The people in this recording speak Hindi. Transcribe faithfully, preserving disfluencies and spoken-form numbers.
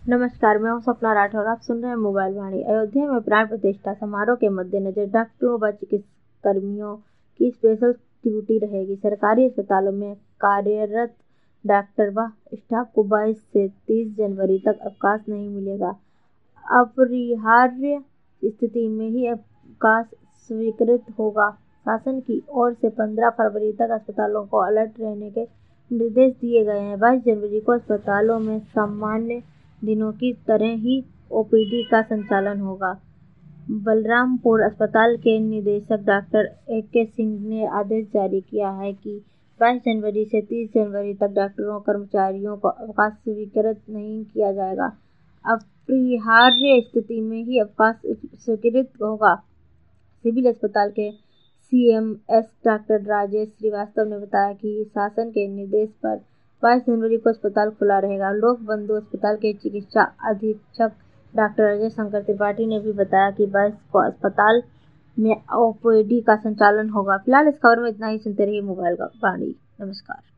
नमस्कार, मैं हूं सपना राठौर। आप सुन रहे हैं मोबाइल वाणी। अयोध्या में प्राण प्रतिष्ठा समारोह के मद्देनजर डॉक्टरों व चिकित्सा कर्मियों की स्पेशल ड्यूटी रहेगी। सरकारी अस्पतालों में कार्यरत डॉक्टर व स्टाफ को बाईस से तीस जनवरी तक अवकाश नहीं मिलेगा। अपरिहार्य स्थिति में ही अवकाश स्वीकृत होगा। शासन की ओर से पंद्रह फरवरी तक अस्पतालों को अलर्ट रहने के निर्देश दिए गए हैं। बाईस जनवरी को अस्पतालों में सामान्य दिनों की तरह ही ओपीडी का संचालन होगा। बलरामपुर अस्पताल के निदेशक डॉक्टर ए के सिंह ने आदेश जारी किया है कि बाईस जनवरी से तीस जनवरी तक डॉक्टरों कर्मचारियों को अवकाश स्वीकृत नहीं किया जाएगा। अपरिहार्य स्थिति में ही अवकाश स्वीकृत होगा। सिविल अस्पताल के सीएमएस डॉक्टर राजेश श्रीवास्तव ने बताया कि शासन के निर्देश पर बाईस जनवरी को अस्पताल खुला रहेगा। लोक बंधु अस्पताल के चिकित्सा अधीक्षक डॉक्टर अजय शंकर त्रिपाठी ने भी बताया कि बाईस को अस्पताल में ओपीडी का संचालन होगा। फिलहाल इस खबर में इतना ही। सुनते रहिए मोबाइल वाणी। नमस्कार।